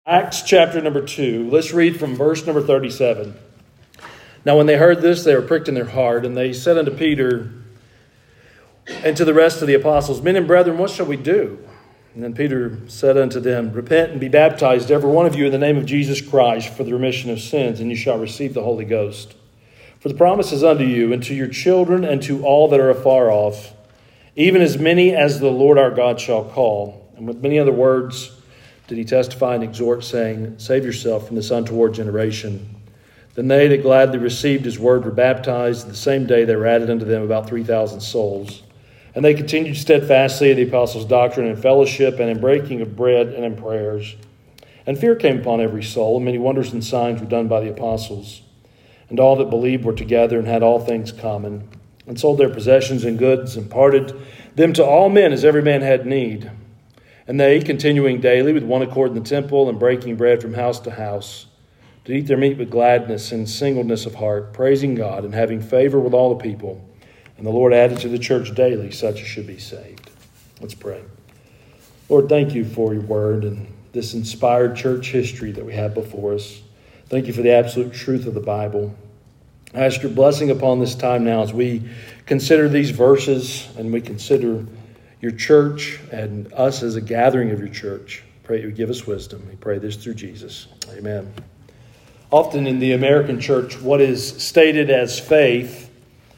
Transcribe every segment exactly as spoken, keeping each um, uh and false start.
Acts chapter number two. Let's read from verse number thirty-seven. Now when they heard this, they were pricked in their heart, and they said unto Peter and to the rest of the apostles, Men and brethren, what shall we do? And then Peter said unto them, Repent and be baptized, every one of you, in the name of Jesus Christ, for the remission of sins, and you shall receive the Holy Ghost. For the promise is unto you, and to your children, and to all that are afar off, even as many as the Lord our God shall call. And with many other words did he testify and exhort, saying, Save yourself from this untoward generation. Then they that gladly received his word were baptized. The same day there were added unto them about three thousand souls. And they continued steadfastly in the apostles' doctrine and fellowship, and in breaking of bread and in prayers. And fear came upon every soul, and many wonders and signs were done by the apostles. And all that believed were together and had all things common, and sold their possessions and goods, and parted them to all men as every man had need. And they, continuing daily with one accord in the temple, and breaking bread from house to house, did eat their meat with gladness and singleness of heart, praising God, and having favor with all the people. And the Lord added to the church daily such as should be saved. Let's pray. Lord, thank you for your word and this inspired church history that we have before us. Thank you for the absolute truth of the Bible. I ask your blessing upon this time now as we consider these verses and we consider your church and us as a gathering of your church. Pray you would give us wisdom. We pray this through Jesus. Amen. Often in the American church, what is stated as faith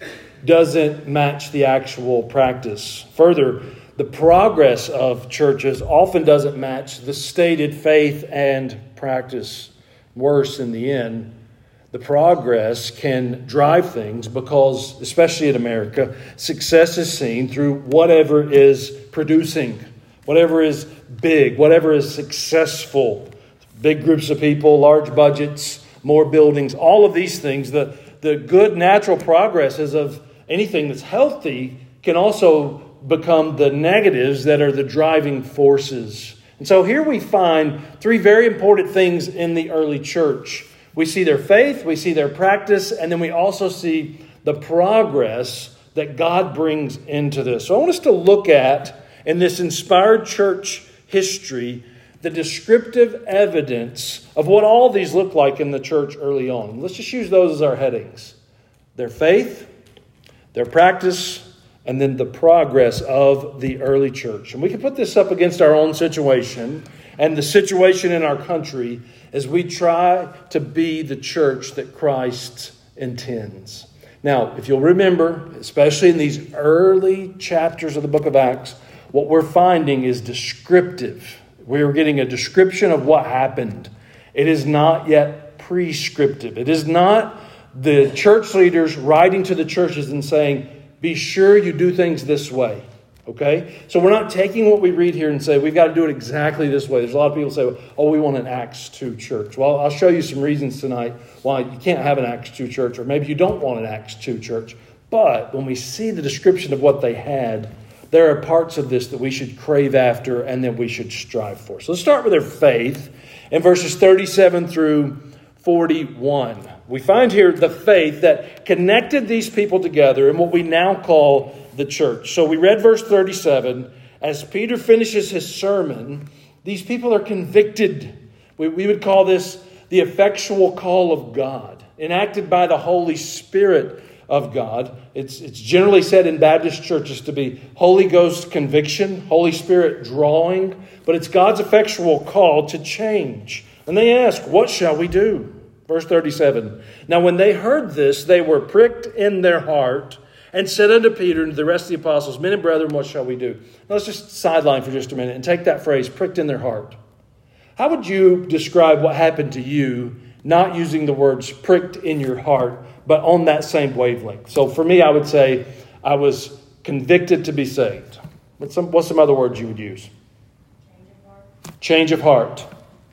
doesn't match the actual practice. Further, the progress of churches often doesn't match the stated faith and practice. Worse, in the end, the progress can drive things because, especially in America, success is seen through whatever is producing, whatever is big, whatever is successful. Big groups of people, large budgets, more buildings, all of these things. The, the good natural progresses of anything that's healthy can also become the negatives that are the driving forces. And so here we find three very important things in the early church. We see their faith, we see their practice, and then we also see the progress that God brings into this. So I want us to look at, in this inspired church history, the descriptive evidence of what all these look like in the church early on. Let's just use those as our headings. Their faith, their practice, and then the progress of the early church. And we can put this up against our own situation and the situation in our country as we try to be the church that Christ intends. Now, if you'll remember, especially in these early chapters of the book of Acts, what we're finding is descriptive. We're getting a description of what happened. It is not yet prescriptive. It is not the church leaders writing to the churches and saying, be sure you do things this way. Okay? So we're not taking what we read here and say, we've got to do it exactly this way. There's a lot of people who say, oh, we want an Acts two church. Well, I'll show you some reasons tonight why you can't have an Acts two church, or maybe you don't want an Acts two church. But when we see the description of what they had, there are parts of this that we should crave after and that we should strive for. So let's start with their faith in verses thirty-seven through forty-one. We find here the faith that connected these people together in what we now call the church. So we read verse thirty-seven. As Peter finishes his sermon, these people are convicted. We, we would call this the effectual call of God, enacted by the Holy Spirit of God. It's, it's generally said in Baptist churches to be Holy Ghost conviction, Holy Spirit drawing, but it's God's effectual call to change. And they ask, what shall we do? Verse thirty-seven. Now when they heard this, they were pricked in their heart and said unto Peter and to the rest of the apostles, Men and brethren, what shall we do? Now let's just sideline for just a minute and take that phrase, pricked in their heart. How would you describe what happened to you, not using the words pricked in your heart, but on that same wavelength? So for me, I would say I was convicted to be saved. What's some, what's some other words you would use? Change of heart. Change of heart.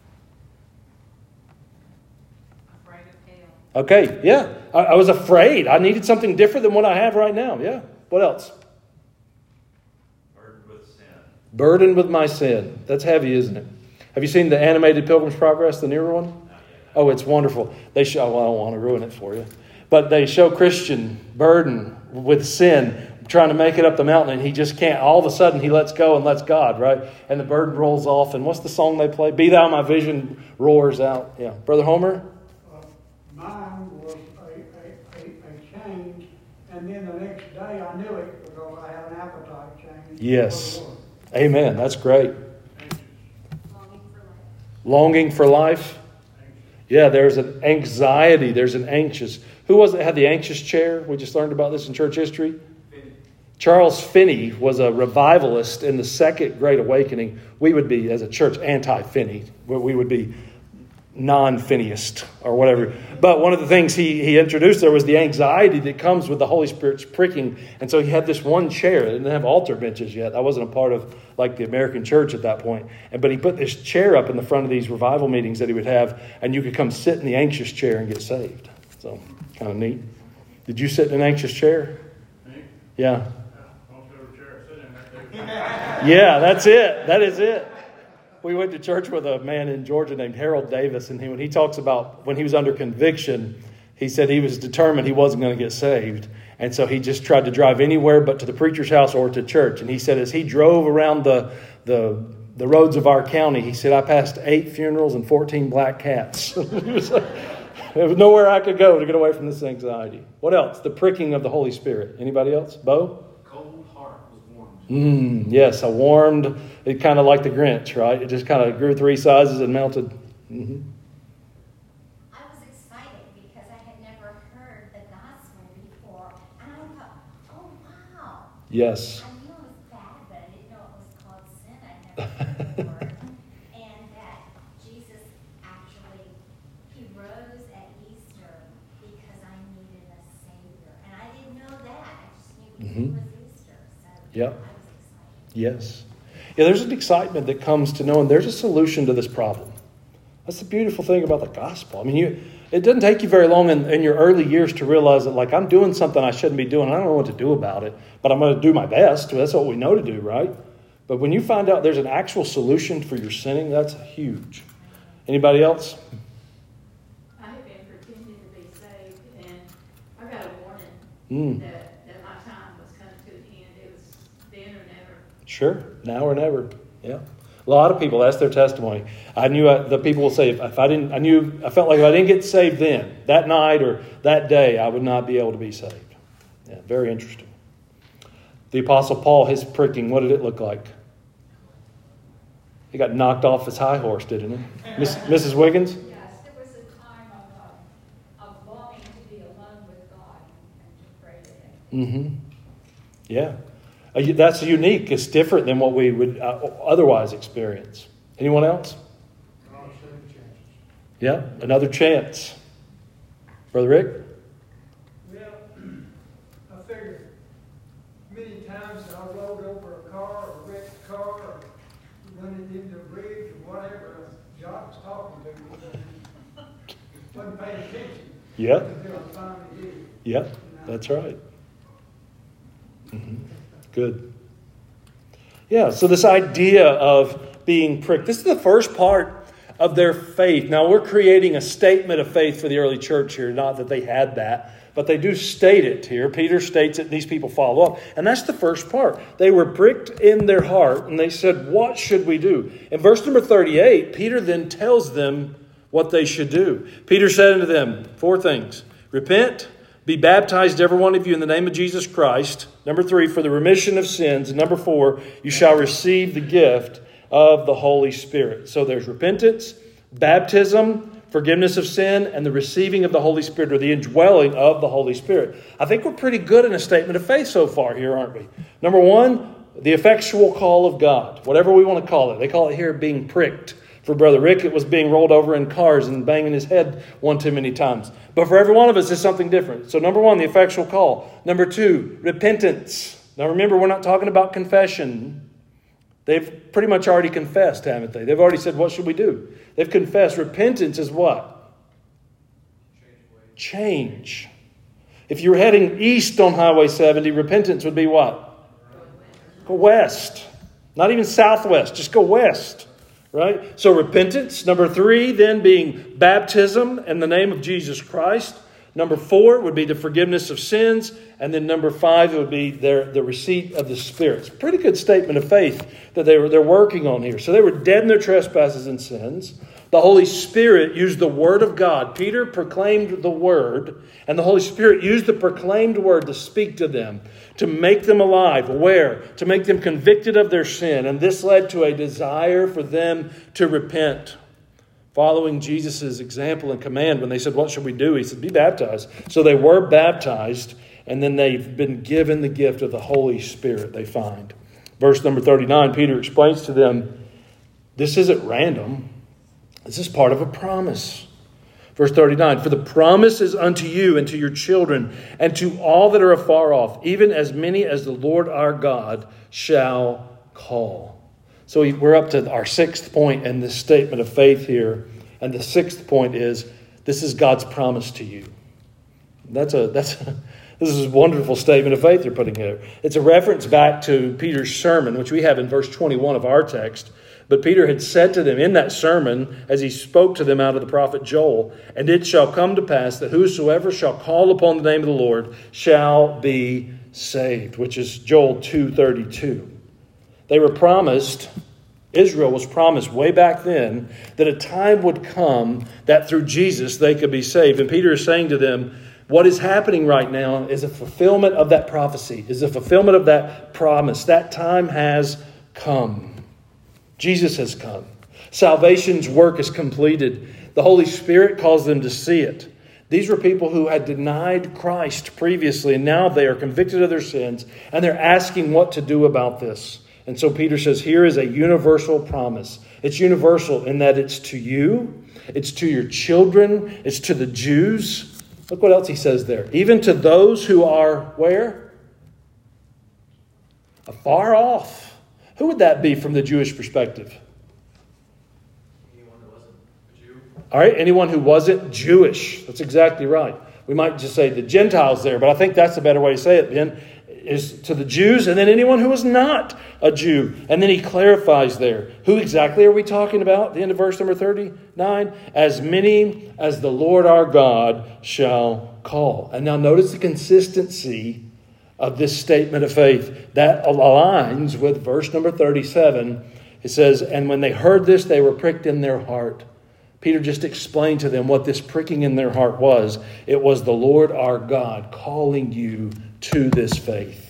Afraid of hell. Okay, yeah. I, I was afraid. I needed something different than what I have right now. Yeah. What else? Burdened with sin. Burdened with my sin. That's heavy, isn't it? Have you seen the animated Pilgrim's Progress, the newer one? Oh, it's wonderful. They show, well, I don't want to ruin it for you. But they show Christian burdened with sin, trying to make it up the mountain, and he just can't. All of a sudden, he lets go and lets God, right? And the bird rolls off. And what's the song they play? Be Thou My Vision roars out. Yeah. Brother Homer? Uh, mine was a, a, a, a change, and then the next day I knew it because I had an appetite change. Yes. Amen. That's great. Longing for life. Longing for life. Yeah, there's an anxiety. There's an anxious. Who was it that had the anxious chair? We just learned about this in church history. Finney. Charles Finney was a revivalist in the Second Great Awakening. We would be, as a church, anti-Finney. We would be non-Finneyist or whatever. But one of the things he, he introduced there was the anxiety that comes with the Holy Spirit's pricking. And so he had this one chair. It didn't have altar benches yet. I wasn't a part of like the American church at that point. And, but he put this chair up in the front of these revival meetings that he would have, and you could come sit in the anxious chair and get saved. So kind of neat. Did you sit in an anxious chair? Me? Yeah. Yeah, Yeah, that's it. That is it. We went to church with a man in Georgia named Harold Davis, and he, when he talks about when he was under conviction, he said he was determined he wasn't going to get saved. And so he just tried to drive anywhere but to the preacher's house or to church. And he said as he drove around the the, the roads of our county, he said, I passed eight funerals and fourteen black cats. It was like, there was nowhere I could go to get away from this anxiety. What else? The pricking of the Holy Spirit. Anybody else? Bo? cold heart was warmed. Mm, yes, a warmed, it kind of like the Grinch, right? It just kind of grew three sizes and melted. Mm-hmm. I was excited because I had never heard the gospel before. And I thought, oh, wow. Yes. I knew it was bad, but I didn't know it was called sin. I never heard the word. And that Jesus actually, he rose at Easter because I needed a Savior. And I didn't know that. I just knew because Mm-hmm. it was Easter. So Yep. I was excited. Yes. Yeah, there's an excitement that comes to knowing there's a solution to this problem. That's the beautiful thing about the gospel. I mean, you it doesn't take you very long in, in your early years to realize that, like, I'm doing something I shouldn't be doing. I don't know what to do about it, but I'm going to do my best. That's what we know to do, right? But when you find out there's an actual solution for your sinning, that's huge. Anybody else? I had been pretending to be saved, and I got a warning Mm. that, that my time was coming to an end. It was then or never. Sure, now or never. Yeah, a lot of people. That's their testimony. I knew I, the people will say if, if I didn't, I knew I felt like if I didn't get saved then, that night or that day, I would not be able to be saved. Yeah, very interesting. The Apostle Paul, his pricking, what did it look like? He got knocked off his high horse, didn't he? Miss, Missus Wiggins? Yes, it was a time of, uh, of longing to be alone with God and to pray to Him. Mm-hmm. Yeah. Uh, That's unique. It's different than what we would uh, otherwise experience. Anyone else? Yeah, another chance. Brother Rick? Well, I figured many times I rode over a car or wrecked a car or run it into a bridge or whatever. Jock was talking to me, but he wasn't paying attention. Yeah, Until I finally did. yeah, that's right. Mm-hmm. Good. Yeah, so this idea of being pricked, this is the first part of their faith. Now, we're creating a statement of faith for the early church here, not that they had that, but they do state it here. Peter states it, and these people follow up. And that's the first part. They were pricked in their heart, and they said, what should we do? In verse number thirty-eight, Peter then tells them what they should do. Peter said unto them, four things. Repent, be baptized, every one of you, in the name of Jesus Christ. Number three, for the remission of sins. And number four, you shall receive the gift of the Holy Spirit. So there's repentance, baptism, forgiveness of sin, and the receiving of the Holy Spirit, or the indwelling of the Holy Spirit. I think we're pretty good in a statement of faith so far here, aren't we? Number one, the effectual call of God, whatever we want to call it. They call it here being pricked. For Brother Rick, it was being rolled over in cars and banging his head one too many times. But for every one of us, it's something different. So number one, the effectual call. Number two, repentance. Now remember, we're not talking about confession. They've pretty much already confessed, haven't they? They've already said, what should we do? They've confessed. Repentance is what? Change. If you're heading east on Highway seventy, repentance would be what? Go west. Not even southwest, just go west. Right? So repentance. Number three, then being baptism in the name of Jesus Christ. Number four would be the forgiveness of sins. And then number five would be their, the receipt of the Spirit. It's a pretty good statement of faith that they were, they're working on here. So they were dead in their trespasses and sins. The Holy Spirit used the Word of God. Peter proclaimed the Word, and the Holy Spirit used the proclaimed Word to speak to them, to make them alive, aware, to make them convicted of their sin. And this led to a desire for them to repent. Following Jesus' example and command, when they said, what should we do? He said, be baptized. So they were baptized, and then they've been given the gift of the Holy Spirit, they find. Verse number thirty-nine, Peter explains to them, this isn't random. This is part of a promise. Verse thirty-nine, for the promise is unto you and to your children and to all that are afar off, even as many as the Lord our God shall call. So we're up to our sixth point in this statement of faith here. And the sixth point is, this is God's promise to you. That's a, that's a, this is a wonderful statement of faith you're putting here. It's a reference back to Peter's sermon, which we have in verse twenty-one of our text. But Peter had said to them in that sermon, as he spoke to them out of the prophet Joel, and it shall come to pass that whosoever shall call upon the name of the Lord shall be saved, which is Joel two thirty-two. They were promised, Israel was promised way back then, that a time would come that through Jesus they could be saved. And Peter is saying to them, what is happening right now is a fulfillment of that prophecy, is a fulfillment of that promise. That time has come. Jesus has come. Salvation's work is completed. The Holy Spirit caused them to see it. These were people who had denied Christ previously, and now they are convicted of their sins, and they're asking what to do about this. And so Peter says, here is a universal promise. It's universal in that it's to you, it's to your children, it's to the Jews. Look what else he says there. Even to those who are where? Afar off. Who would that be from the Jewish perspective? Anyone who wasn't a Jew. All right, anyone who wasn't Jewish. That's exactly right. We might just say the Gentiles there, but I think that's a better way to say it, Ben, is to the Jews and then anyone who was not a Jew. And then he clarifies there. Who exactly are we talking about? At the end of verse number thirty-nine. As many as the Lord our God shall call. And now notice the consistency of this statement of faith. That aligns with verse number thirty-seven. It says, and when they heard this, they were pricked in their heart. Peter just explained to them what this pricking in their heart was. It was the Lord our God calling you to this faith.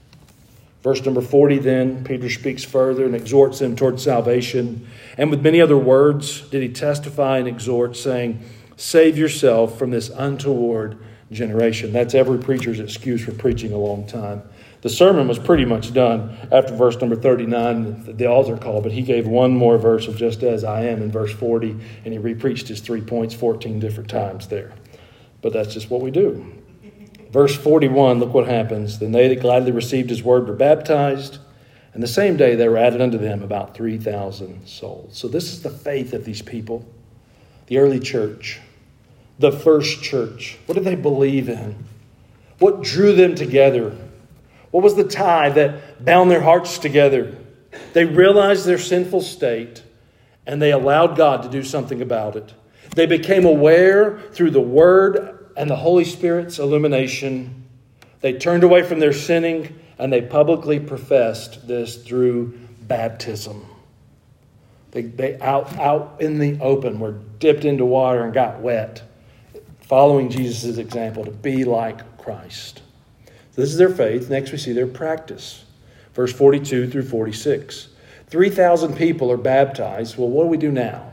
Verse number forty then, Peter speaks further and exhorts them towards salvation. And with many other words did he testify and exhort, saying, save yourself from this untoward generation. That's every preacher's excuse for preaching a long time. The sermon was pretty much done after verse number thirty-nine, the altar call, but he gave one more verse of just as I am in verse forty, and he repreached his three points fourteen different times there. But that's just what we do. Verse forty-one, look what happens. Then they that gladly received his word were baptized, and the same day there were added unto them about three thousand souls. So this is the faith of these people, the early church, the first church. What did they believe in? What drew them together? What was the tie that bound their hearts together? They realized their sinful state, and they allowed God to do something about it. They became aware through the Word and the Holy Spirit's illumination. They turned away from their sinning, and they publicly professed this through baptism. They, they out, out in the open were dipped into water and got wet, following Jesus' example to be like Christ. This is their faith. Next we see their practice. Verse forty-two through forty-six. three thousand people are baptized. Well, what do we do now?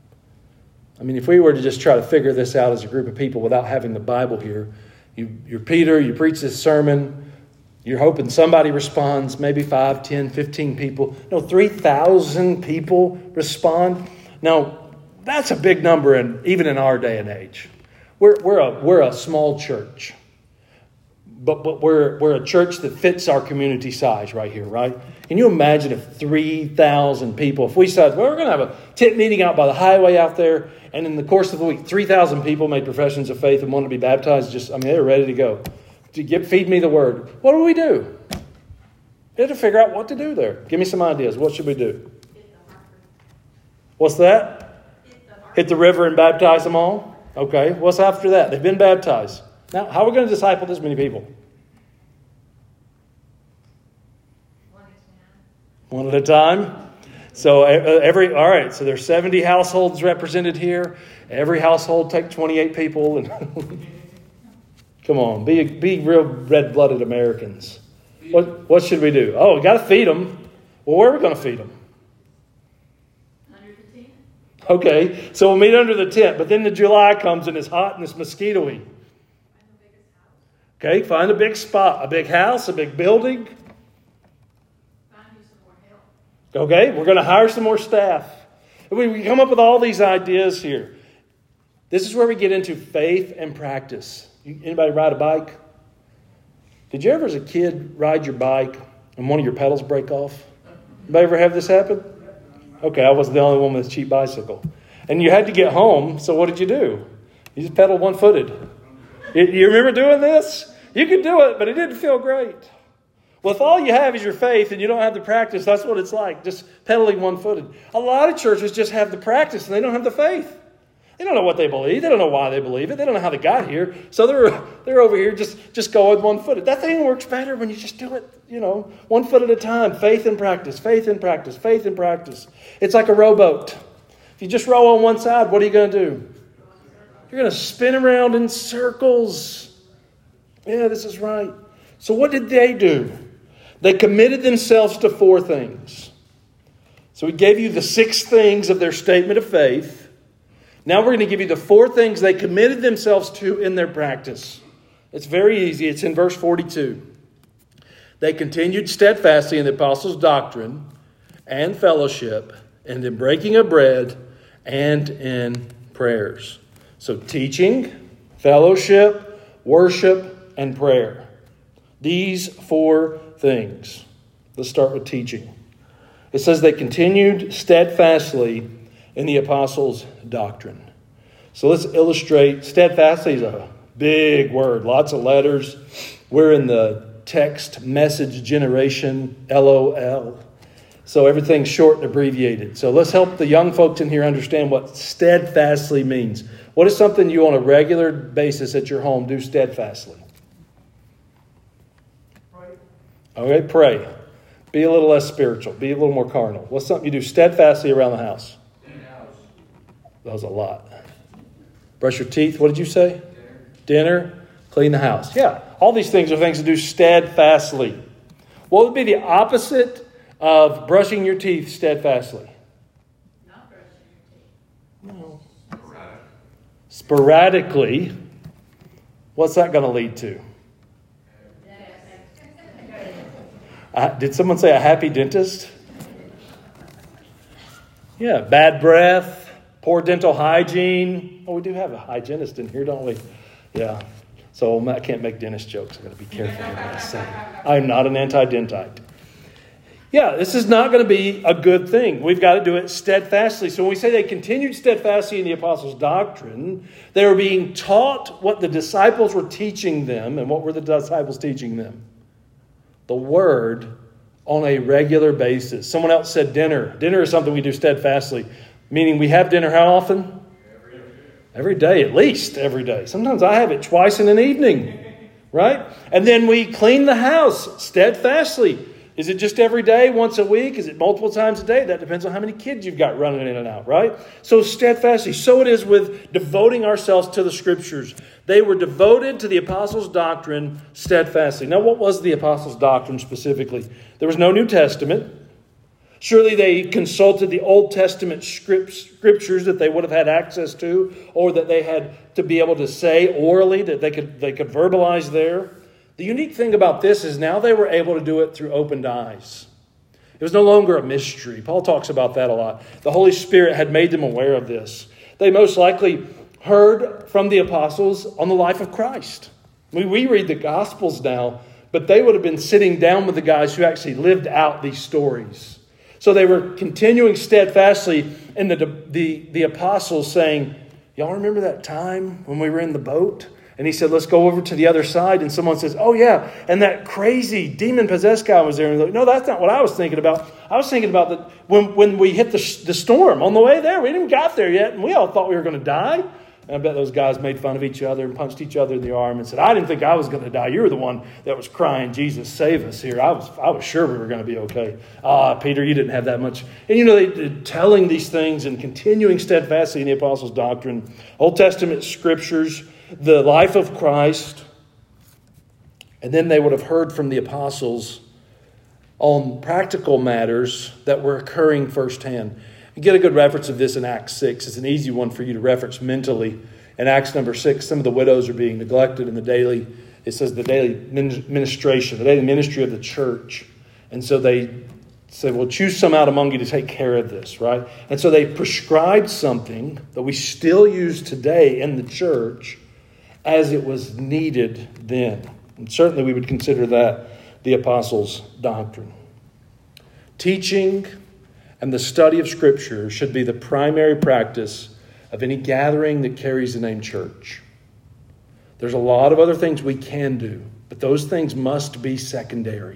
I mean, if we were to just try to figure this out as a group of people without having the Bible here, you, you're Peter, you preach this sermon, you're hoping somebody responds, maybe five, ten, fifteen people. No, three thousand people respond. Now, that's a big number, in, even in our day and age. We're, we're, a, we're a small church. But but we're we're a church that fits our community size right here, right? Can you imagine if three thousand people, if we said, well, we're going to have a tent meeting out by the highway out there, and in the course of the week, three thousand people made professions of faith and wanted to be baptized. Just, I mean, they were ready to go. To get, feed me the word. What do we do? We have to figure out what to do there. Give me some ideas. What should we do? What's that? Hit the river and baptize them all? Okay. What's after that? They've been baptized. Now, how are we going to disciple this many people? One at a time. So every, all right, so there's seventy households represented here. Every household take twenty-eight people. And come on, be be real red-blooded Americans. What what should we do? Oh, we got to feed them. Well, where are we going to feed them? Under the tent. Okay, so we'll meet under the tent. But then the July comes and it's hot and it's mosquito-y. Okay, find a big spot, a big house, a big building. Find you some more help. Okay, we're going to hire some more staff. We, we come up with all these ideas here. This is where we get into faith and practice. You, anybody ride a bike? Did you ever as a kid ride your bike and one of your pedals break off? Anybody ever have this happen? Okay, I wasn't the only one with a cheap bicycle. And you had to get home, so what did you do? You just pedaled one-footed. You, you remember doing this? You could do it, but it didn't feel great. Well, if all you have is your faith and you don't have the practice, that's what it's like, just pedaling one-footed. A lot of churches just have the practice and they don't have the faith. They don't know what they believe. They don't know why they believe it. They don't know how they got here. So they're they're over here just, just going one-footed. That thing works better when you just do it, you know, one foot at a time. Faith and practice, faith and practice, faith and practice. It's like a rowboat. If you just row on one side, what are you going to do? You're going to spin around in circles. Yeah, this is right. So what did they do? They committed themselves to four things. So we gave you the six things of their statement of faith. Now we're going to give you the four things they committed themselves to in their practice. It's very easy. It's in verse forty-two. They continued steadfastly in the apostles' doctrine and fellowship, and in breaking of bread, and in prayers. So teaching, fellowship, worship, and prayer. These four things. Let's start with teaching. It says they continued steadfastly in the apostles' doctrine. So let's illustrate. Steadfastly is a big word, lots of letters. We're in the text message generation, L O L. So everything's short and abbreviated. So let's help the young folks in here understand what steadfastly means. What is something you on a regular basis at your home do steadfastly? Pray. Okay, pray. Be a little less spiritual. Be a little more carnal. What's something you do steadfastly around the house? That was a lot. Brush your teeth. What did you say? Dinner. Dinner. Clean the house. Yeah. All these things are things to do steadfastly. What would be the opposite of brushing your teeth steadfastly? Not brushing your teeth. No. Sporadically. What's that going to lead to? Uh, did someone say a happy dentist? Yeah. Bad breath. Poor dental hygiene. Oh, we do have a hygienist in here, don't we? Yeah. So I can't make dentist jokes. I've got to be careful what I say. I'm not an anti-dentite. Yeah, this is not going to be a good thing. We've got to do it steadfastly. So when we say they continued steadfastly in the apostles' doctrine, they were being taught what the disciples were teaching them. And what were the disciples teaching them? The word on a regular basis. Someone else said dinner. Dinner is something we do steadfastly. Meaning we have dinner how often? Every day. Every day, at least every day. Sometimes I have it twice in an evening, right? And then we clean the house steadfastly. Is it just every day, once a week? Is it multiple times a day? That depends on how many kids you've got running in and out, right? So steadfastly. So it is with devoting ourselves to the Scriptures. They were devoted to the apostles' doctrine steadfastly. Now, what was the apostles' doctrine specifically? There was no New Testament. Surely they consulted the Old Testament scriptures that they would have had access to, or that they had to be able to say orally, that they could they could verbalize there. The unique thing about this is now they were able to do it through opened eyes. It was no longer a mystery. Paul talks about that a lot. The Holy Spirit had made them aware of this. They most likely heard from the apostles on the life of Christ. I mean, we read the Gospels now, but they would have been sitting down with the guys who actually lived out these stories. So they were continuing steadfastly in the, the, the apostles saying, y'all remember that time when we were in the boat? And he said, let's go over to the other side. And someone says, oh yeah, and that crazy demon-possessed guy was there. And like, no, that's not what I was thinking about. I was thinking about that when, when we hit the, the storm on the way there. We didn't even got there yet, and we all thought we were going to die. And I bet those guys made fun of each other and punched each other in the arm and said, I didn't think I was going to die. You were the one that was crying, Jesus, save us here. I was I was sure we were going to be okay. Ah, Peter, you didn't have that much. And you know, they did telling these things and continuing steadfastly in the apostles' doctrine, Old Testament scriptures, the life of Christ. And then they would have heard from the apostles on practical matters that were occurring firsthand. You get a good reference of this in Acts six. It's an easy one for you to reference mentally. In Acts number six, some of the widows are being neglected in the daily, it says the daily ministration, the daily ministry of the church. And so they say, well, choose some out among you to take care of this, right? And so they prescribed something that we still use today in the church as it was needed then. And certainly we would consider that the apostles' doctrine. Teaching and the study of Scripture should be the primary practice of any gathering that carries the name church. There's a lot of other things we can do, but those things must be secondary.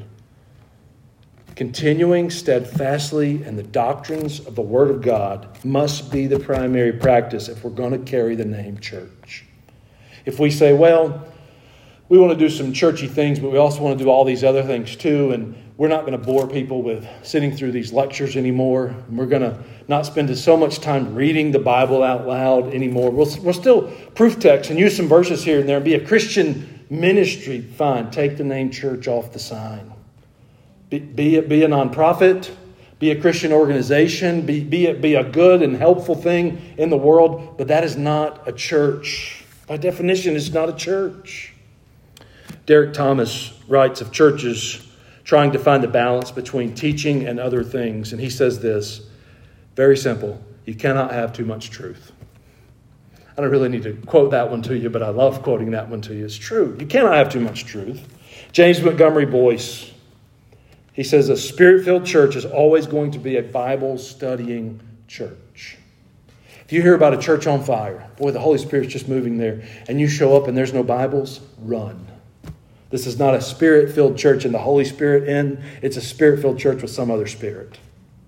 Continuing steadfastly in the doctrines of the Word of God must be the primary practice if we're going to carry the name church. If we say, well, we want to do some churchy things, but we also want to do all these other things too, and we're not going to bore people with sitting through these lectures anymore. We're going to not spend so much time reading the Bible out loud anymore. We'll, we'll still proof text and use some verses here and there and be a Christian ministry. Fine, take the name church off the sign. Be, be, it, be a nonprofit, be a Christian organization, be, be, it, be a good and helpful thing in the world, but that is not a church. By definition, it's not a church. Derek Thomas writes of churches trying to find the balance between teaching and other things. And he says this, very simple, you cannot have too much truth. I don't really need to quote that one to you, but I love quoting that one to you. It's true. You cannot have too much truth. James Montgomery Boyce, he says a Spirit-filled church is always going to be a Bible-studying church. If you hear about a church on fire, boy, the Holy Spirit's just moving there, and you show up and there's no Bibles, run. This is not a Spirit-filled church and the Holy Spirit in. It's a Spirit-filled church with some other spirit.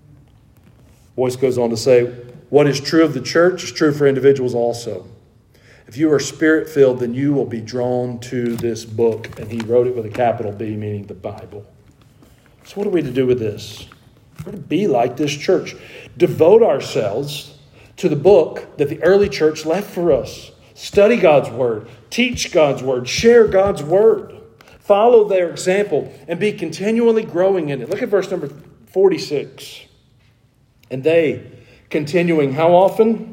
Boyce goes on to say, what is true of the church is true for individuals also. If you are Spirit-filled, then you will be drawn to this book. And he wrote it with a capital B, meaning the Bible. So what are we to do with this? We're to be like this church. Devote ourselves to the book that the early church left for us. Study God's Word. Teach God's Word. Share God's Word. Follow their example and be continually growing in it. Look at verse number forty-six. And they, continuing how often?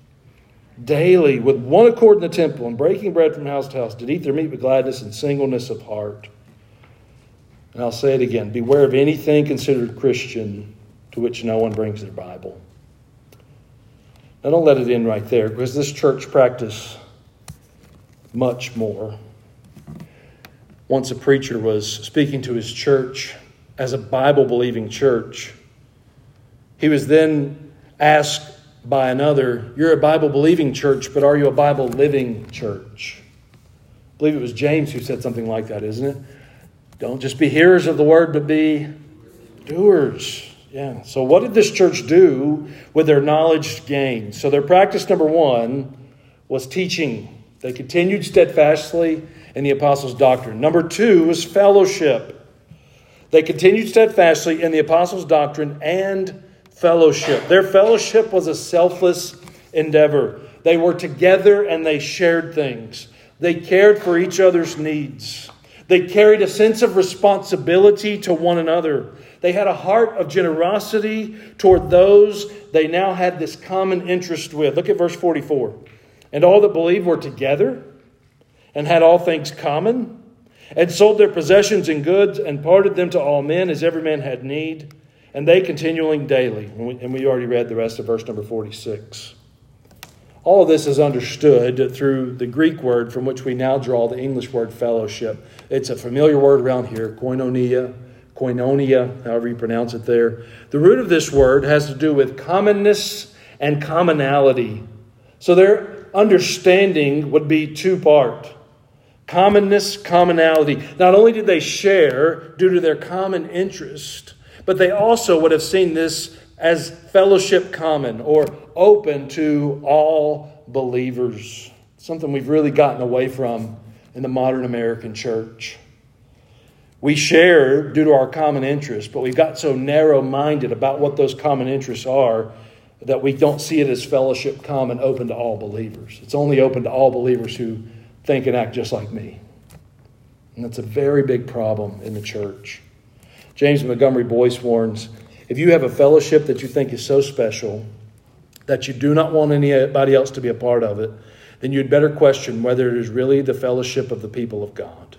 Daily, with one accord in the temple and breaking bread from house to house, did eat their meat with gladness and singleness of heart. And I'll say it again. Beware of anything considered Christian to which no one brings their Bible. Now don't let it end right there, because this church practiced much more. Once a preacher was speaking to his church as a Bible-believing church. He was then asked by another, you're a Bible-believing church, but are you a Bible-living church? I believe it was James who said something like that, isn't it? Don't just be hearers of the word, but be doers. Yeah. So what did this church do with their knowledge gained? So their practice number one was teaching. They continued steadfastly in the apostles' doctrine. Number two was fellowship. They continued steadfastly in the apostles' doctrine and fellowship. Their fellowship was a selfless endeavor. They were together and they shared things. They cared for each other's needs. They carried a sense of responsibility to one another. They had a heart of generosity toward those they now had this common interest with. Look at verse forty-four. And all that believed were together and had all things common, and sold their possessions and goods and parted them to all men as every man had need. And they continuing daily. And we, and we already read the rest of verse number forty-six. All of this is understood through the Greek word from which we now draw the English word fellowship. It's a familiar word around here, koinonia, koinonia, however you pronounce it there. The root of this word has to do with commonness and commonality. So their understanding would be two-part. Commonness, commonality. Not only did they share due to their common interest, but they also would have seen this as fellowship common or open to all believers. Something we've really gotten away from in the modern American church. We share due to our common interests, but we've got so narrow-minded about what those common interests are that we don't see it as fellowship common open to all believers. It's only open to all believers who think and act just like me. And that's a very big problem in the church. James Montgomery Boyce warns, if you have a fellowship that you think is so special that you do not want anybody else to be a part of it, then you'd better question whether it is really the fellowship of the people of God.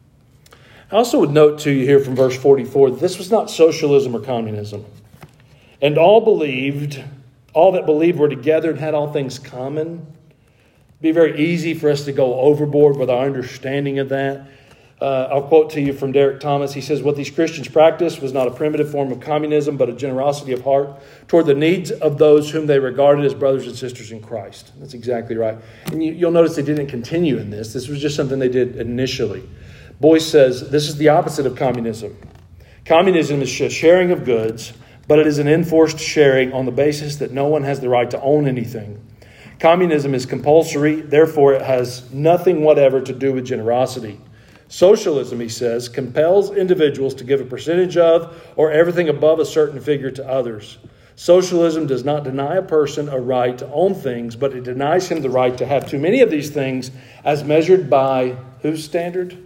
I also would note to you here from verse forty-four that this was not socialism or communism. And all believed, all that believed were together and had all things common. It'd be very easy for us to go overboard with our understanding of that. Uh, I'll quote to you from Derek Thomas. He says, what these Christians practiced was not a primitive form of communism, but a generosity of heart toward the needs of those whom they regarded as brothers and sisters in Christ. That's exactly right. And you, you'll notice they didn't continue in this. This was just something they did initially. Boyce says, this is the opposite of communism. Communism is just sharing of goods, but it is an enforced sharing on the basis that no one has the right to own anything. Communism is compulsory, therefore it has nothing whatever to do with generosity. Socialism, he says, compels individuals to give a percentage of or everything above a certain figure to others. Socialism does not deny a person a right to own things, but it denies him the right to have too many of these things as measured by whose standard?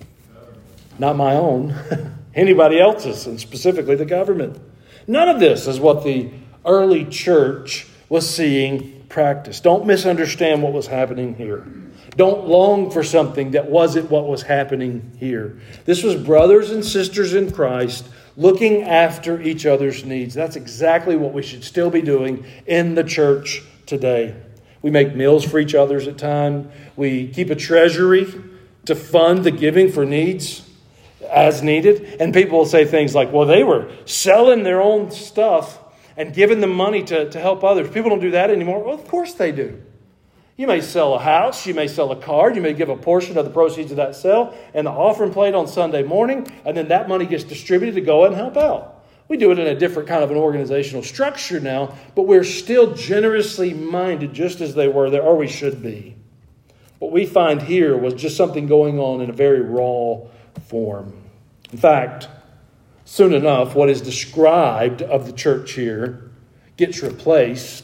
Not my own. Anybody else's, and specifically the government. None of this is what the early church was seeing practiced. Don't misunderstand what was happening here. Don't long for something that wasn't what was happening here. This was brothers and sisters in Christ looking after each other's needs. That's exactly what we should still be doing in the church today. We make meals for each other at times. We keep a treasury to fund the giving for needs as needed. And people will say things like, well, they were selling their own stuff and giving them money to, to help others. People don't do that anymore. Well, of course they do. You may sell a house, you may sell a car, you may give a portion of the proceeds of that sale and the offering plate on Sunday morning, and then that money gets distributed to go and help out. We do it in a different kind of an organizational structure now, but we're still generously minded just as they were there, or we should be. What we find here was just something going on in a very raw form. In fact, soon enough, what is described of the church here gets replaced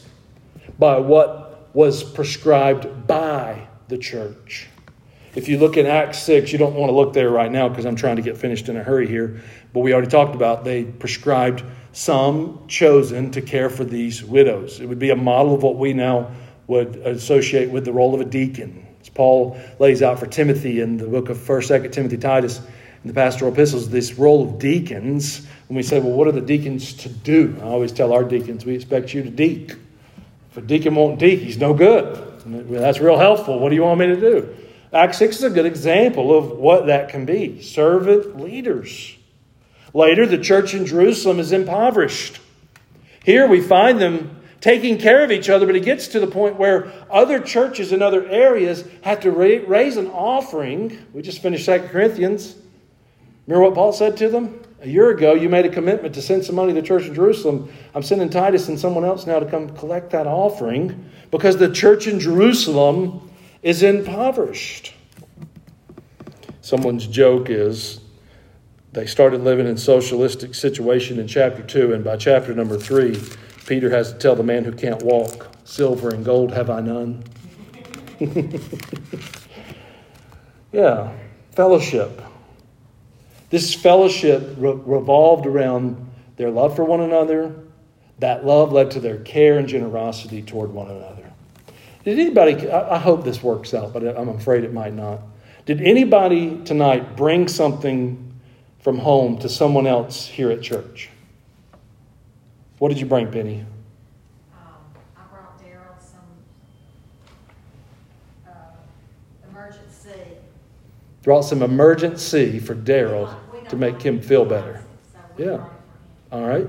by what was prescribed by the church. If you look in Acts six, you don't want to look there right now because I'm trying to get finished in a hurry here. But we already talked about they prescribed some chosen to care for these widows. It would be a model of what we now would associate with the role of a deacon. As Paul lays out for Timothy in the book of first, second Timothy, Titus, in the pastoral epistles, this role of deacons. When we say, well, what are the deacons to do? I always tell our deacons, we expect you to deacon. If a deacon won't deacon, he's no good. That's real helpful. What do you want me to do? Acts six is a good example of what that can be. Servant leaders. Later, the church in Jerusalem is impoverished. Here we find them taking care of each other, but it gets to the point where other churches in other areas have to raise an offering. We just finished Second Corinthians. Remember what Paul said to them? A year ago, you made a commitment to send some money to the church in Jerusalem. I'm sending Titus and someone else now to come collect that offering because the church in Jerusalem is impoverished. Someone's joke is they started living in socialistic situation in chapter two, and by chapter number three, Peter has to tell the man who can't walk, silver and gold have I none. Yeah, fellowship. This fellowship re- revolved around their love for one another. That love led to their care and generosity toward one another. Did anybody, I, I hope this works out, but I'm afraid it might not. Did anybody tonight bring something from home to someone else here at church? What did you bring, Penny? Um, I brought Daryl some uh, emergency. Brought some emergency for Daryl to make him feel better. Yeah. All right.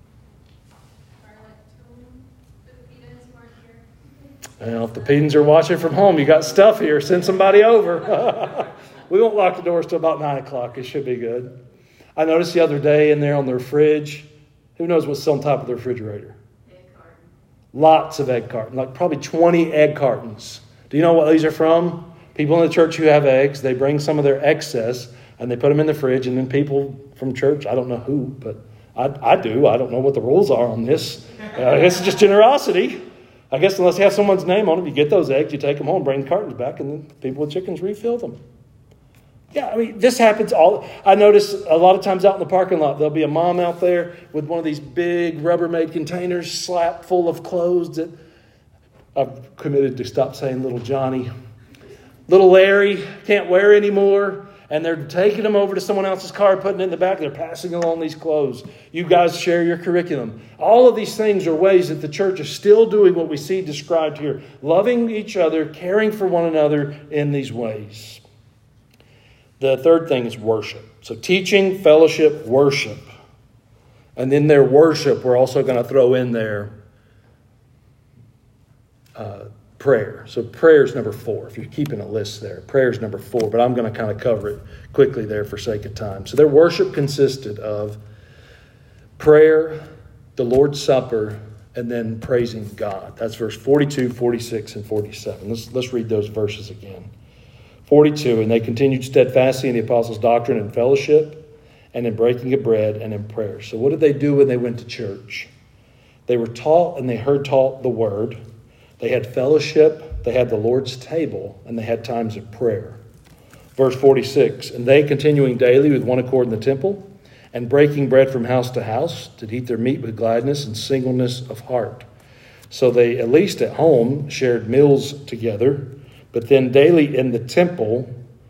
Well, if the Pedens are watching from home, you got stuff here. Send somebody over. We won't lock the doors till about nine o'clock. It should be good. I noticed the other day in there on their fridge, who knows what's on top of the refrigerator? Egg carton. Lots of egg cartons, like probably twenty egg cartons. Do you know what these are from? People in the church who have eggs, they bring some of their excess and they put them in the fridge, and then people from church, I don't know who, but I, I do. I don't know what the rules are on this. Uh, I guess it's just generosity. I guess unless you have someone's name on them, you get those eggs, you take them home, bring the cartons back, and then people with chickens refill them. Yeah, I mean, this happens all... I notice a lot of times out in the parking lot, there'll be a mom out there with one of these big Rubbermaid containers slapped full of clothes that... I've committed to stop saying little Johnny. Little Larry can't wear anymore, and they're taking them over to someone else's car, putting it in the back, and they're passing along these clothes. You guys share your curriculum. All of these things are ways that the church is still doing what we see described here. Loving each other, caring for one another in these ways. The third thing is worship. So teaching, fellowship, worship. And in their worship, we're also going to throw in there uh, prayer. So prayer is number four, if you're keeping a list there. Prayer is number four, but I'm going to kind of cover it quickly there for sake of time. So their worship consisted of prayer, the Lord's Supper, and then praising God. That's verse forty-two, forty-six, and forty-seven. Let's, let's read those verses again. forty-two, and they continued steadfastly in the apostles' doctrine and fellowship, and in breaking of bread, and in prayer. So what did they do when they went to church? They were taught, and they heard taught the word. They had fellowship, they had the Lord's table, and they had times of prayer. Verse forty-six, and they continuing daily with one accord in the temple, and breaking bread from house to house, did eat their meat with gladness and singleness of heart. So they, at least at home, shared meals together. But then daily in the temple,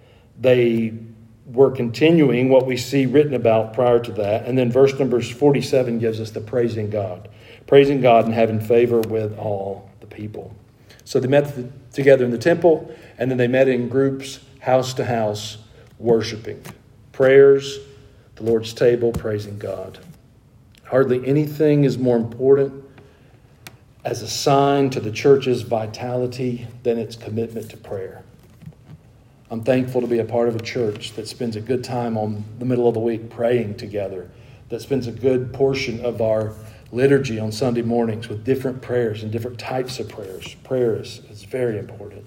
they were continuing what we see written about prior to that. And then verse number forty-seven gives us the praising God. Praising God and having favor with all the people. So they met together in the temple, and then they met in groups, house to house, worshiping. Prayers, the Lord's table, praising God. Hardly anything is more important as a sign to the church's vitality than its commitment to prayer. I'm thankful to be a part of a church that spends a good time on the middle of the week praying together, that spends a good portion of our liturgy on Sunday mornings with different prayers and different types of prayers. Prayer is, is very important.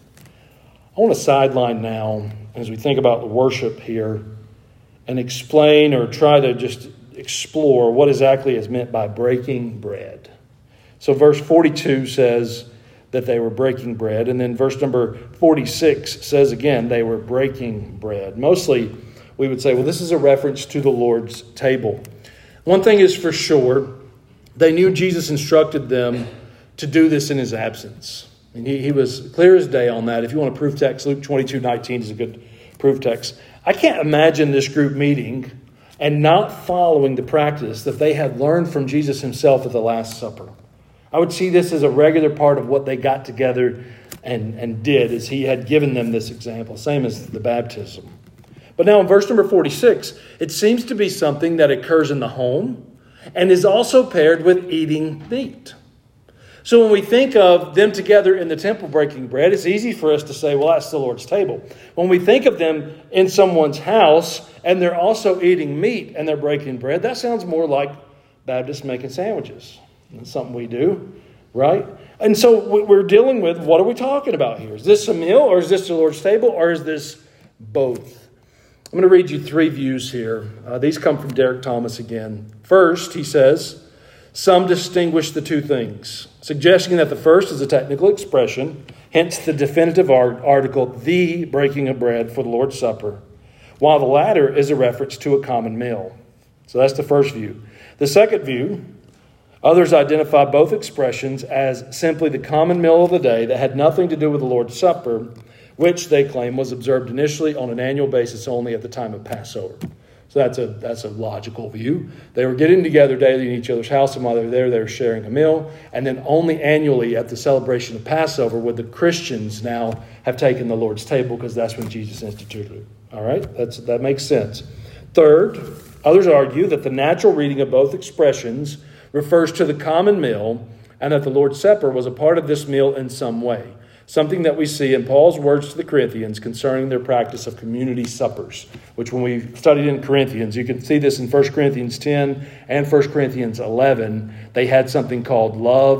I want to sideline now as we think about the worship here and explain or try to just explore what exactly is meant by breaking bread. So verse forty-two says that they were breaking bread. And then verse number forty-six says again, they were breaking bread. Mostly we would say, well, this is a reference to the Lord's table. One thing is for sure, they knew Jesus instructed them to do this in his absence. And he, he was clear as day on that. If you want a proof text, Luke twenty-two nineteen is a good proof text. I can't imagine this group meeting and not following the practice that they had learned from Jesus himself at the Last Supper. I would see this as a regular part of what they got together and, and did, as he had given them this example, same as the baptism. But now in verse number forty-six, it seems to be something that occurs in the home and is also paired with eating meat. So when we think of them together in the temple breaking bread, it's easy for us to say, well, that's the Lord's table. When we think of them in someone's house and they're also eating meat and they're breaking bread, that sounds more like Baptists making sandwiches. That's something we do, right? And so we're dealing with, what are we talking about here? Is this a meal, or is this the Lord's table, or is this both? I'm going to read you three views here. Uh, these come from Derek Thomas again. First, he says, some distinguish the two things, suggesting that the first is a technical expression, hence the definitive article, the breaking of bread for the Lord's Supper, while the latter is a reference to a common meal. So that's the first view. The second view, others identify both expressions as simply the common meal of the day that had nothing to do with the Lord's Supper, which they claim was observed initially on an annual basis only at the time of Passover. So that's a that's a logical view. They were getting together daily in each other's house, and while they were there, they were sharing a meal. And then only annually at the celebration of Passover would the Christians now have taken the Lord's table, because that's when Jesus instituted it. All right? That's, that makes sense. Third, others argue that the natural reading of both expressions refers to the common meal, and that the Lord's Supper was a part of this meal in some way. Something that we see in Paul's words to the Corinthians concerning their practice of community suppers, which when we studied in Corinthians, you can see this in First Corinthians ten and First Corinthians eleven. They had something called love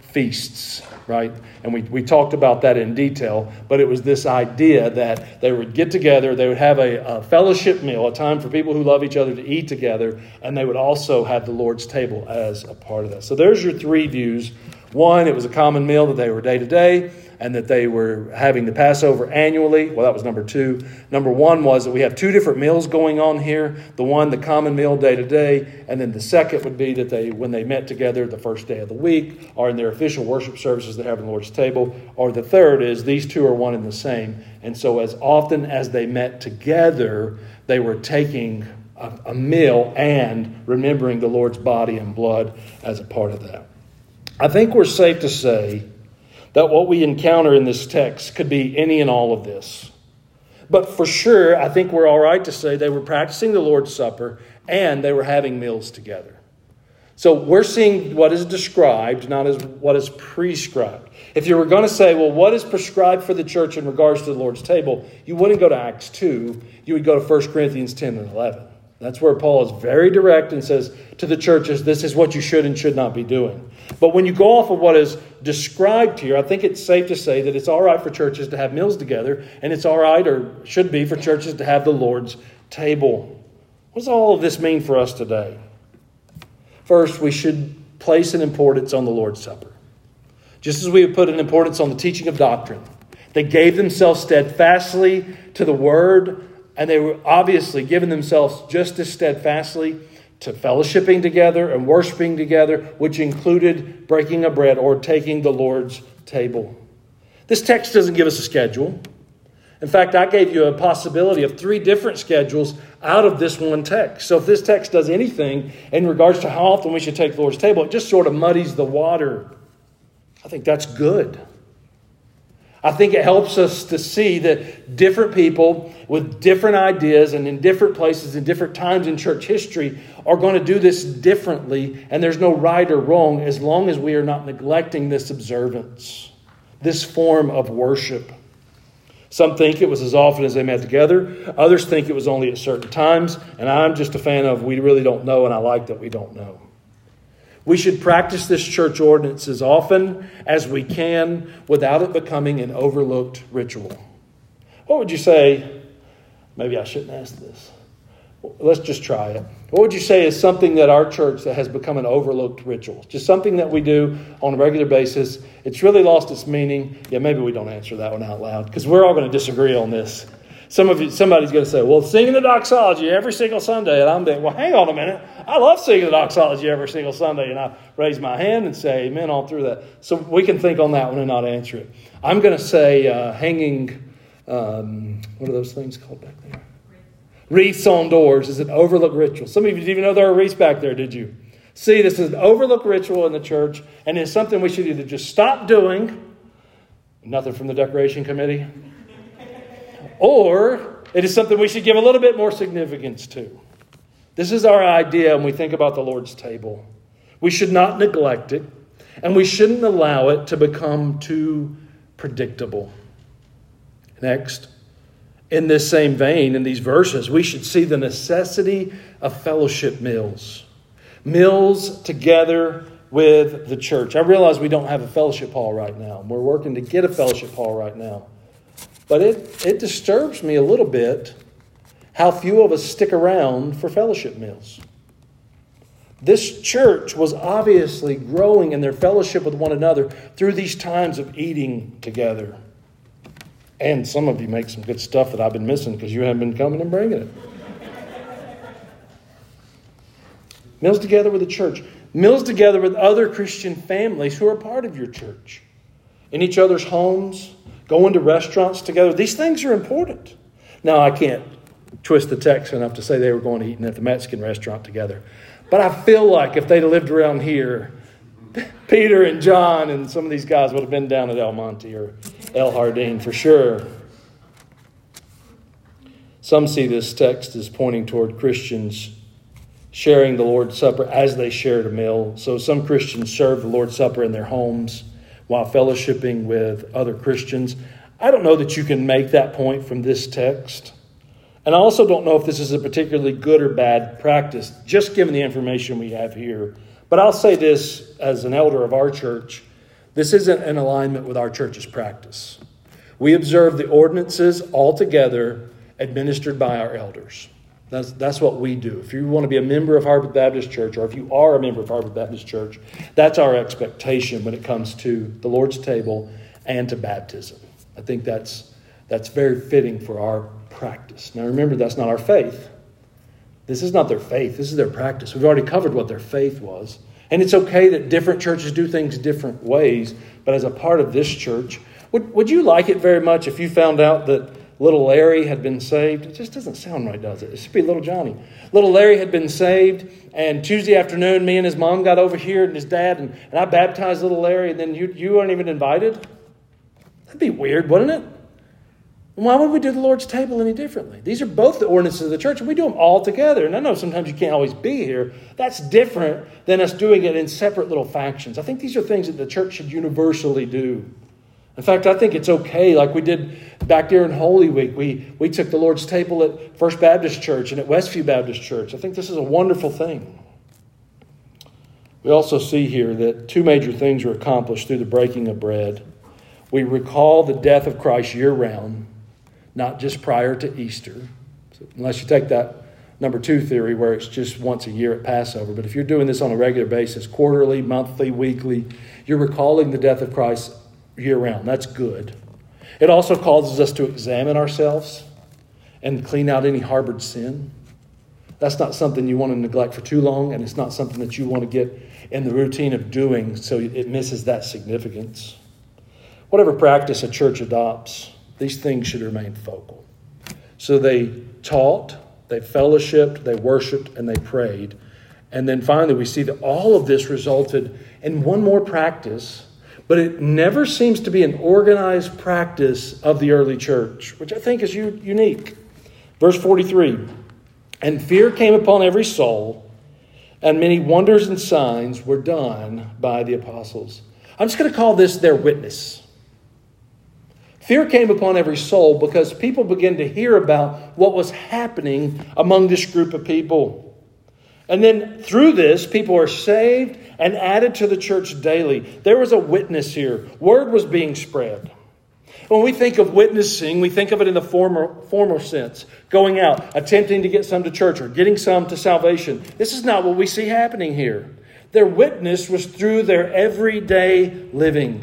feasts, right? And we, we talked about that in detail, but it was this idea that they would get together, they would have a, a fellowship meal, a time for people who love each other to eat together, and they would also have the Lord's table as a part of that. So there's your three views. One, it was a common meal that they were day to day, and that they were having the Passover annually. Well, that was number two. Number one was that we have two different meals going on here. The one, the common meal day to day, and then the second would be that they, when they met together the first day of the week, or in their official worship services they have the Lord's table. Or the third is these two are one and the same. And so as often as they met together, they were taking a, a meal and remembering the Lord's body and blood as a part of that. I think we're safe to say that what we encounter in this text could be any and all of this. But for sure, I think we're all right to say they were practicing the Lord's Supper and they were having meals together. So we're seeing what is described, not as what is prescribed. If you were going to say, well, what is prescribed for the church in regards to the Lord's table, you wouldn't go to Acts two. You would go to First Corinthians ten and eleven. That's where Paul is very direct and says to the churches, this is what you should and should not be doing. But when you go off of what is described here, I think it's safe to say that it's all right for churches to have meals together, and it's all right, or should be, for churches to have the Lord's table. What does all of this mean for us today? First, we should place an importance on the Lord's Supper. Just as we have put an importance on the teaching of doctrine. They gave themselves steadfastly to the Word, and they were obviously giving themselves just as steadfastly to fellowshipping together and worshiping together, which included breaking of bread or taking the Lord's table. This text doesn't give us a schedule. In fact, I gave you a possibility of three different schedules out of this one text. So if this text does anything in regards to how often we should take the Lord's table, it just sort of muddies the water. I think that's good. I think it helps us to see that different people with different ideas and in different places and different times in church history are going to do this differently. And there's no right or wrong as long as we are not neglecting this observance, this form of worship. Some think it was as often as they met together. Others think it was only at certain times. And I'm just a fan of we really don't know, and I like that we don't know. We should practice this church ordinance as often as we can without it becoming an overlooked ritual. What would you say? Maybe I shouldn't ask this. Let's just try it. What would you say is something that our church that has become an overlooked ritual? Just something that we do on a regular basis. It's really lost its meaning. Yeah, maybe we don't answer that one out loud because we're all going to disagree on this. Some of you, somebody's going to say, well, singing the doxology every single Sunday. And I'm thinking, well, hang on a minute. I love singing the doxology every single Sunday. And I raise my hand and say amen all through that. So we can think on that one and not answer it. I'm going to say uh, hanging, um, what are those things called back there? Wreaths on doors is an overlooked ritual. Some of you didn't even know there were wreaths back there, did you? See, this is an overlooked ritual in the church. And it's something we should either just stop doing. Nothing from the decoration committee. Or it is something we should give a little bit more significance to. This is our idea when we think about the Lord's table. We should not neglect it, and we shouldn't allow it to become too predictable. Next, in this same vein, in these verses, we should see the necessity of fellowship meals. Meals together with the church. I realize we don't have a fellowship hall right now. We're working to get a fellowship hall right now. But it, it disturbs me a little bit how few of us stick around for fellowship meals. This church was obviously growing in their fellowship with one another through these times of eating together. And some of you make some good stuff that I've been missing because you haven't been coming and bringing it. Meals together with the church. Meals together with other Christian families who are part of your church. In each other's homes. Going to restaurants together. These things are important. Now, I can't twist the text enough to say they were going to eat at the Mexican restaurant together. But I feel like if they'd lived around here, Peter and John and some of these guys would have been down at El Monte or El Jardín for sure. Some see this text as pointing toward Christians sharing the Lord's Supper as they shared a meal. So some Christians serve the Lord's Supper in their homes while fellowshipping with other Christians. I don't know that you can make that point from this text. And I also don't know if this is a particularly good or bad practice, just given the information we have here. But I'll say this as an elder of our church, This isn't in alignment with our church's practice. We observe the ordinances altogether administered by our elders. That's, that's what we do. If you want to be a member of Harvard Baptist Church, or if you are a member of Harvard Baptist Church, that's our expectation when it comes to the Lord's table and to baptism. I think that's, that's very fitting for our practice. Now remember, that's not our faith. This is not their faith. This is their practice. We've already covered what their faith was. And it's okay that different churches do things different ways, but as a part of this church, would, would you like it very much if you found out that little Larry had been saved? It just doesn't sound right, does it? It should be little Johnny. Little Larry had been saved, and Tuesday afternoon, me and his mom got over here, and his dad, and, and I baptized little Larry, and then you, you weren't even invited? That'd be weird, wouldn't it? Why would we do the Lord's table any differently? These are both the ordinances of the church, and we do them all together. And I know sometimes you can't always be here. That's different than us doing it in separate little factions. I think these are things that the church should universally do. In fact, I think it's okay, like we did back there in Holy Week. We, we took the Lord's table at First Baptist Church and at Westview Baptist Church. I think this is a wonderful thing. We also see here that two major things are accomplished through the breaking of bread. We recall the death of Christ year-round, not just prior to Easter. So unless you take that number two theory where it's just once a year at Passover. But if you're doing this on a regular basis, quarterly, monthly, weekly, you're recalling the death of Christ year-round. That's good. It also causes us to examine ourselves and clean out any harbored sin. That's not something you want to neglect for too long, and it's not something that you want to get in the routine of doing so it misses that significance. Whatever practice a church adopts, these things should remain focal. So they taught, they fellowshiped, they worshiped, and they prayed. And then finally we see that all of this resulted in one more practice, but it never seems to be an organized practice of the early church, which I think is u- unique. Verse forty-three, and fear came upon every soul, and many wonders and signs were done by the apostles. I'm just going to call this their witness. Fear came upon every soul because people began to hear about what was happening among this group of people. And then through this, people are saved and added to the church daily. There was a witness here. Word was being spread. When we think of witnessing, we think of it in the formal, formal sense. Going out, attempting to get some to church or getting some to salvation. This is not what we see happening here. Their witness was through their everyday living.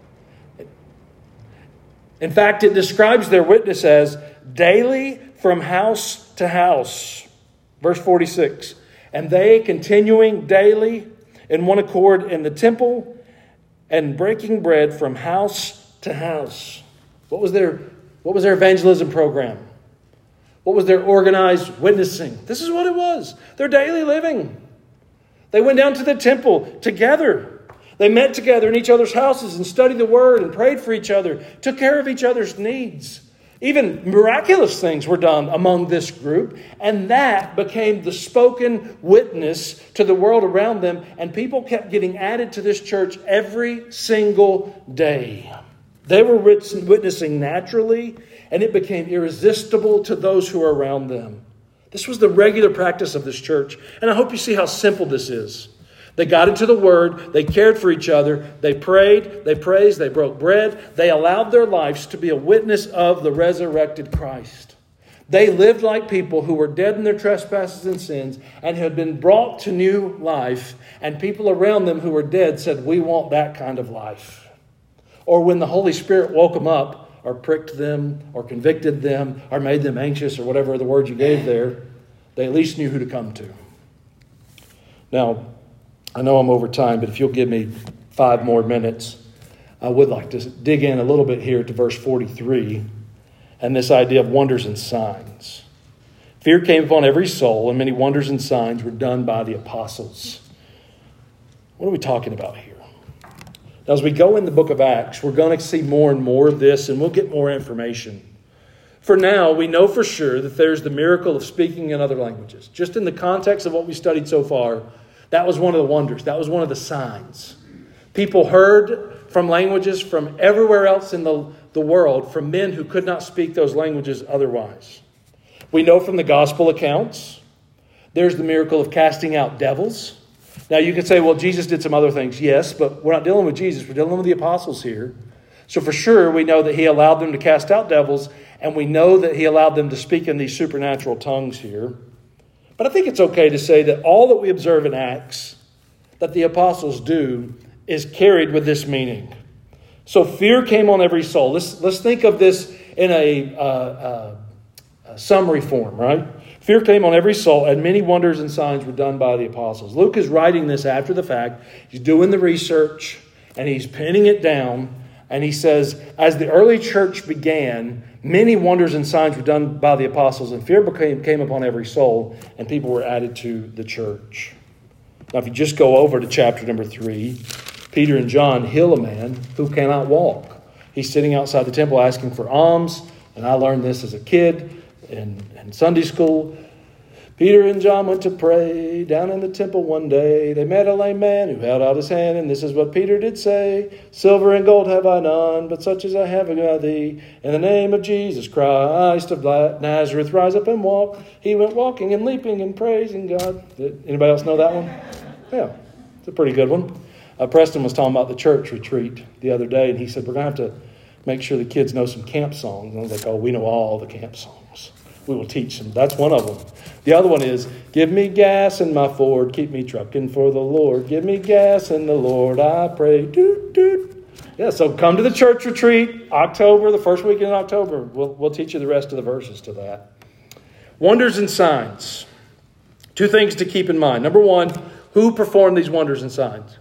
In fact, it describes their witness as daily from house to house. Verse forty-six. And they continuing daily in one accord in the temple and breaking bread from house to house. What was their, what was their evangelism program? What was their organized witnessing? This is what it was. Their daily living. They went down to the temple together. They met together in each other's houses and studied the Word and prayed for each other, took care of each other's needs. Even miraculous things were done among this group, and that became the spoken witness to the world around them, and people kept getting added to this church every single day. They were witnessing naturally, and it became irresistible to those who were around them. This was the regular practice of this church, and I hope you see how simple this is. They got into the Word, they cared for each other, they prayed, they praised, they broke bread. They allowed their lives to be a witness of the resurrected Christ. They lived like people who were dead in their trespasses and sins and had been brought to new life. And people around them who were dead said, we want that kind of life. Or when the Holy Spirit woke them up or pricked them or convicted them or made them anxious or whatever the word you gave there, they at least knew who to come to. Now, I know I'm over time, but if you'll give me five more minutes, I would like to dig in a little bit here to verse forty-three and this idea of wonders and signs. Fear came upon every soul, and many wonders and signs were done by the apostles. What are we talking about here? Now, as we go in the book of Acts, we're going to see more and more of this, and we'll get more information. For now, we know for sure that there's the miracle of speaking in other languages. Just in the context of what we studied so far, that was one of the wonders. That was one of the signs. People heard from languages from everywhere else in the, the world, from men who could not speak those languages otherwise. We know from the gospel accounts, there's the miracle of casting out devils. Now you can say, well, Jesus did some other things. Yes, but we're not dealing with Jesus. We're dealing with the apostles here. So for sure, we know that he allowed them to cast out devils, and we know that he allowed them to speak in these supernatural tongues here. But I think it's okay to say that all that we observe in Acts that the apostles do is carried with this meaning. So fear came on every soul. Let's, let's think of this in a, uh, uh, a summary form, right? Fear came on every soul, and many wonders and signs were done by the apostles. Luke is writing this after the fact. He's doing the research, and he's pinning it down. And he says, as the early church began, many wonders and signs were done by the apostles, and fear became, came upon every soul, and people were added to the church. Now, if you just go over to chapter number three, Peter and John heal a man who cannot walk. He's sitting outside the temple asking for alms, and I learned this as a kid in, in Sunday school. Peter and John went to pray down in the temple one day. They met a lame man who held out his hand, and this is what Peter did say. Silver and gold have I none, but such as I have I got thee. In the name of Jesus Christ of Nazareth, rise up and walk. He went walking and leaping and praising God. Did anybody else know that one? Yeah, it's a pretty good one. Uh, Preston was talking about the church retreat the other day, and he said, we're going to have to make sure the kids know some camp songs. And I was like, oh, we know all the camp songs. We will teach them. That's one of them. The other one is, give me gas in my Ford, keep me trucking for the Lord. Give me gas in the Lord, I pray. Doot, doot. Yeah, so come to the church retreat, October, the first weekend in October. We'll, we'll teach you the rest of the verses to that. Wonders and signs. Two things to keep in mind. Number one, who performed these wonders and signs?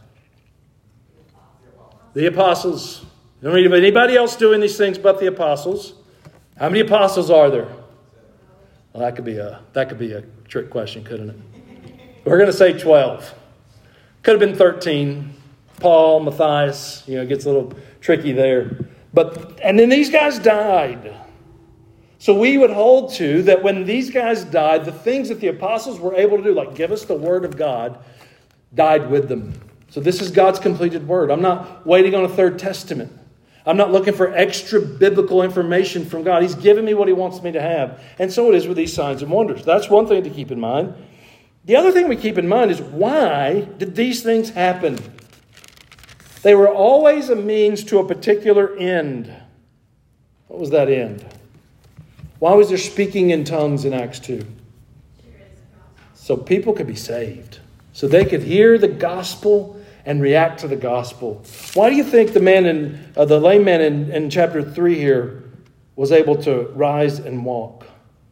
The apostles. You don't read of anybody else doing these things but the apostles. How many apostles are there? Well, that could be a that could be a trick question, couldn't it? We're going to say twelve. Could have been thirteen. Paul, Matthias, you know, it gets a little tricky there. But and then these guys died. So we would hold to that when these guys died, the things that the apostles were able to do, like give us the word of God, died with them. So this is God's completed word. I'm not waiting on a third testament. I'm not looking for extra biblical information from God. He's given me what he wants me to have. And so it is with these signs and wonders. That's one thing to keep in mind. The other thing we keep in mind is, why did these things happen? They were always a means to a particular end. What was that end? Why was there speaking in tongues in Acts two? So people could be saved. So they could hear the gospel and react to the gospel. Why do you think the man in uh, the lame man in, in chapter three here was able to rise and walk?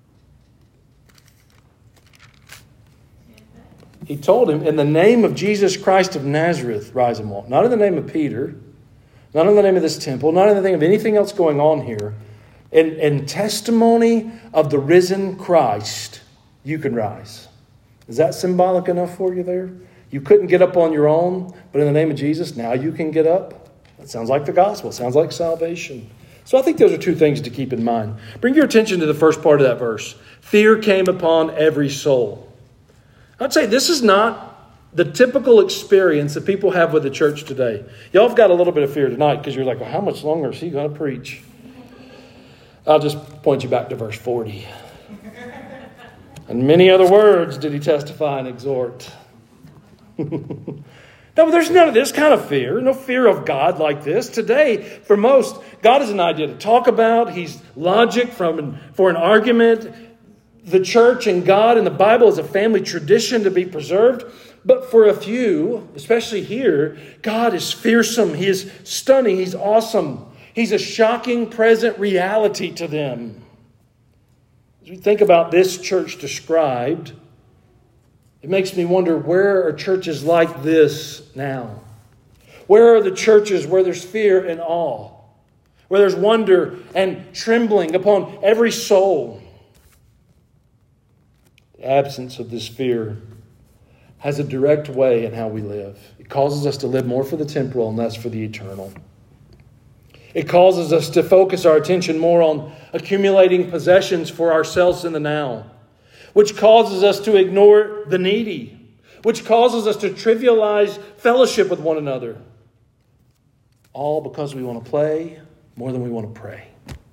He told him, in the name of Jesus Christ of Nazareth, rise and walk. Not in the name of Peter, not in the name of this temple, not in the name of anything else going on here. In, in testimony of the risen Christ, you can rise. Is that symbolic enough for you there? You couldn't get up on your own, but in the name of Jesus, now you can get up. That sounds like the gospel. It sounds like salvation. So I think those are two things to keep in mind. Bring your attention to the first part of that verse. Fear came upon every soul. I'd say this is not the typical experience that people have with the church today. Y'all have got a little bit of fear tonight because you're like, well, how much longer is he going to preach? I'll just point you back to verse forty. And many other words did he testify and exhort. No, but there's none of this kind of fear. No fear of God like this. Today, for most, God is an idea to talk about. He's logic from for an argument. The church and God and the Bible is a family tradition to be preserved. But for a few, especially here, God is fearsome. He is stunning. He's awesome. He's a shocking present reality to them. As we think about this church described, it makes me wonder, where are churches like this now? Where are the churches where there's fear and awe? Where there's wonder and trembling upon every soul? The absence of this fear has a direct way in how we live. It causes us to live more for the temporal and less for the eternal. It causes us to focus our attention more on accumulating possessions for ourselves in the now, which causes us to ignore the needy, which causes us to trivialize fellowship with one another. All because we want to play more than we want to pray.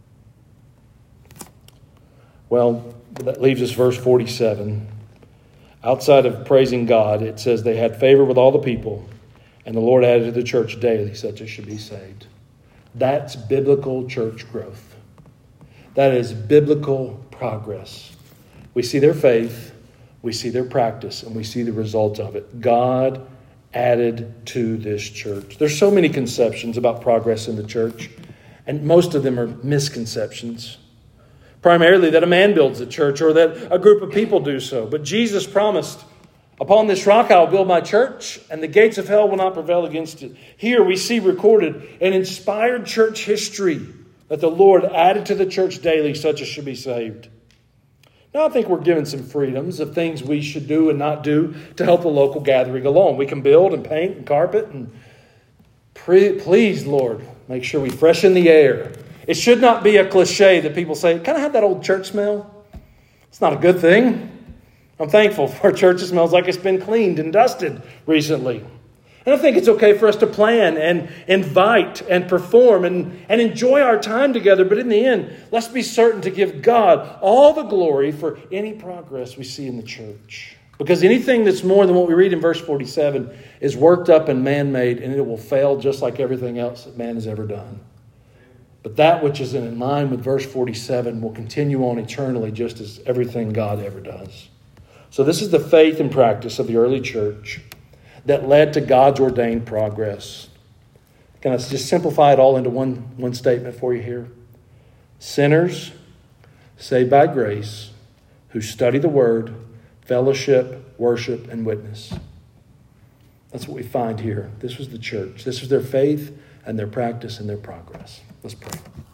Well, that leaves us verse forty-seven. Outside of praising God, it says they had favor with all the people, and the Lord added to the church daily such as should be saved. That's biblical church growth. That is biblical progress. We see their faith, we see their practice, and we see the result of it. God added to this church. There's so many conceptions about progress in the church, and most of them are misconceptions. Primarily that a man builds a church or that a group of people do so. But Jesus promised, upon this rock I will build my church, and the gates of hell will not prevail against it. Here we see recorded an inspired church history that the Lord added to the church daily such as should be saved. Now I think we're given some freedoms of things we should do and not do to help the local gathering along. We can build and paint and carpet and pre- please, Lord, make sure we freshen the air. It should not be a cliche that people say, kind of have that old church smell. It's not a good thing. I'm thankful for a church that smells like it's been cleaned and dusted recently. And I think it's okay for us to plan and invite and perform and, and enjoy our time together. But in the end, let's be certain to give God all the glory for any progress we see in the church. Because anything that's more than what we read in verse forty-seven is worked up and man-made, and it will fail just like everything else that man has ever done. But that which is in line with verse forty-seven will continue on eternally just as everything God ever does. So this is the faith and practice of the early church that led to God's ordained progress. Can I just simplify it all into one, one statement for you here? Sinners saved by grace who study the word, fellowship, worship, and witness. That's what we find here. This was the church. This was their faith and their practice and their progress. Let's pray.